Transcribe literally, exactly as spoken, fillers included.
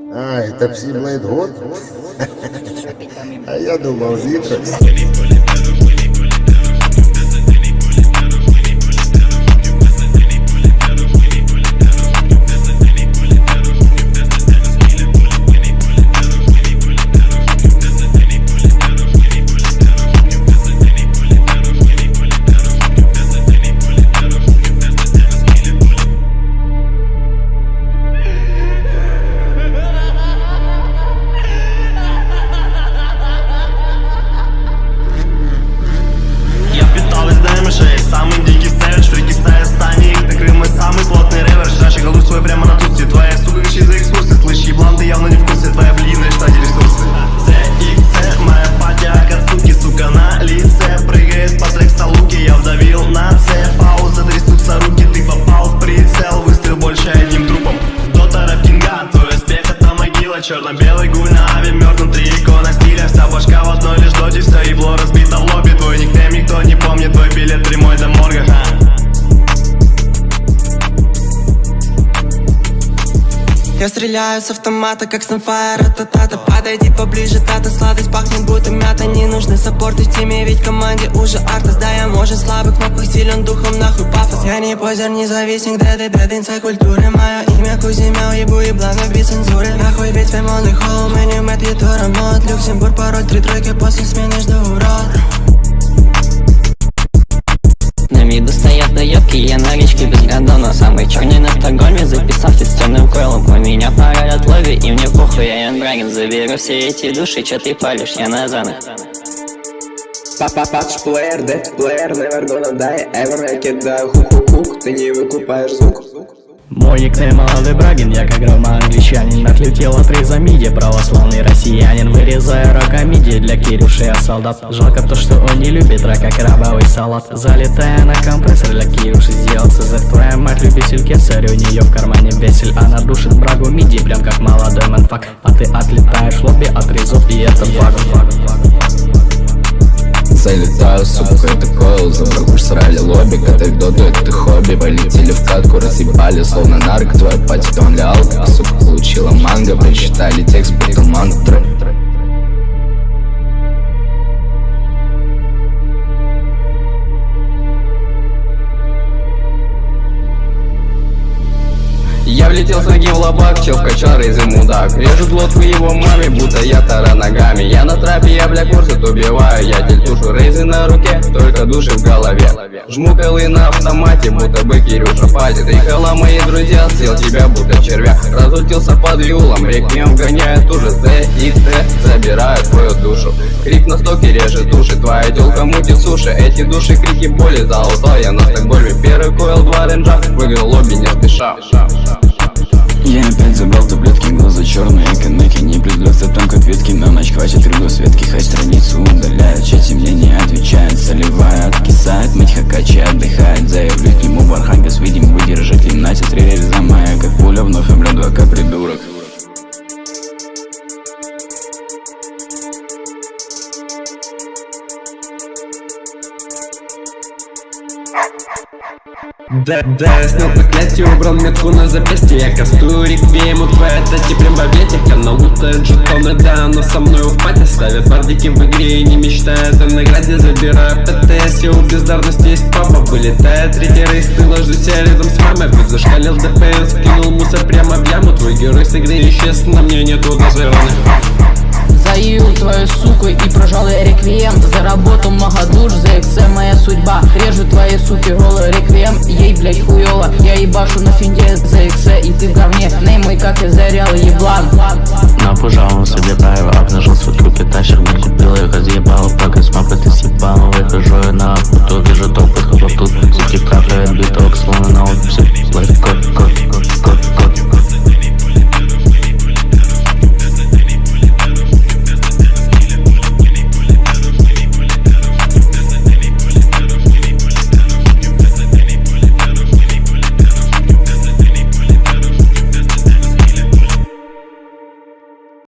А, это Пси-Блейд год? А я думал, Литрекс. Самый дикий сэвидж, фрики ставят стани. Их накрыл мой самый плотный ревер. Жрачи голубь свой прямо на тусте. Твоя сука ищи за экскурсы. Слышь, еблан, ты явно не в курсе. Твоя блин, штате ресурсы. зэ икс си, моя патя от суки. Сука на лице прыгает по трек салуки. Я вдавил на С, пауза, трясутся руки. Ты попал в прицел, выстрел больше одним трупом. Дота рэп кинга, твой успех это могила. Черно-белый гуль на аве, мертвым три икона стиля. Вся башка в одной лишь доте, все ебло разбито в лобби. Твой никнейм никто не помнит, твой билет прямой до морга. Я стреляю с автомата, как Снайфайр, ра-та-та-та. Подойди поближе, тата, сладость пахнет, будто мята. Не нужны саппорты в теме, ведь команде уже артас. Да, я может слабый, кнопках силен духом, нахуй пафос. Я не позер, не завистник, дэды, бединца культуры. Мое имя Куземяу, ебу еблано без цензуры. Нахуй ведь фемонный холл, меню мэт, ютура мод. Люксембург, пароль, три тройки, после смены жду урод. На виду стоят доебки, я на речке без гондона. Самый черный на Стокгольме, записавшись с темным койлом. По меня паролят лови, и мне похуй, я Янбраген. Заберу все эти души, чё ты палишь, я на зонах. Папа-патч плеер, дэт плеер, never gonna die, ever я кидаю хук-хук-хук, ты не выкупаешь звук. Мой никнейм молодой Брагин, я как грома англичанин. Отлетел от рейза миди, православный россиянин. Вырезаю рок-миди, для Кирюши я солдат. Жалко то, что он не любит рэп, как крабовый салат. Залетая на компрессор, для Кирюши сделал цезарь. Твоя мать любитель кесарь, у нее в кармане весель. Она душит брагу миди, прям как молодой мэнфак. А ты отлетаешь в лобби от рейзов, и это баг. Залетаю, сука, это койл, за врагу срали лобби. Катать доту, это хобби. Полетели в катку, разъебали, словно нарк. Твоя пати тон для алка, сука, получила манго. Прочитали текст, будто мантры. Я влетел с ноги в лобак, чел вкачал рейзы мудак. Режу глотку его маме, будто я тара ногами. Я на трапе, я бля курсит убиваю. Я тельтушу рейзы на руке, только души в голове. Жму колы на автомате, будто бы Кирюша патит. Ехала мои друзья, съел тебя будто червя. Разутился под юлом, реквием гоняет уже зэ икс си, забирают твою душу. Крик на стоке режет души, твоя тёлка мутит суши. Эти души крики боли, золотой я на Стокгольме. Первый койл, два ренджа, выиграл лобби не спеша. Я опять забрал таблетки, глаза черные, коннеки. Не придется там как ветки, на ночь хватит кругосветки. Хоть страницу удаляет, в чате мне не отвечает. Соливая, откисает, мыть хакачи отдыхает. Заявлю к нему в Архангельск, видим, выдержит ли Натя. Треллер моя, как пуля, вновь обряду, как придурок. Да, да, я снял проклятие, убрал метку на запястье. Я кастую реквием, у твоя тати прям баблетик. Она лутает жетоны, да, она со мной в пати. Ставит бардики в игре и не мечтает о награде. Забираю ПТС, и у бездарности есть папа. Вылетает третий рейс, ты ложишься рядом с мамой. Будь зашкалил ДПС, кинул мусор прямо в яму. Твой герой с игры исчез, на мне нету даже раны. Заявил твою суку и прожал я реквием. Заработал много душ, зэ икс си моя судьба. Режу твои суки голый реквием, ей блять хуёво. Я ебашу на финде зэ икс си и ты в говне.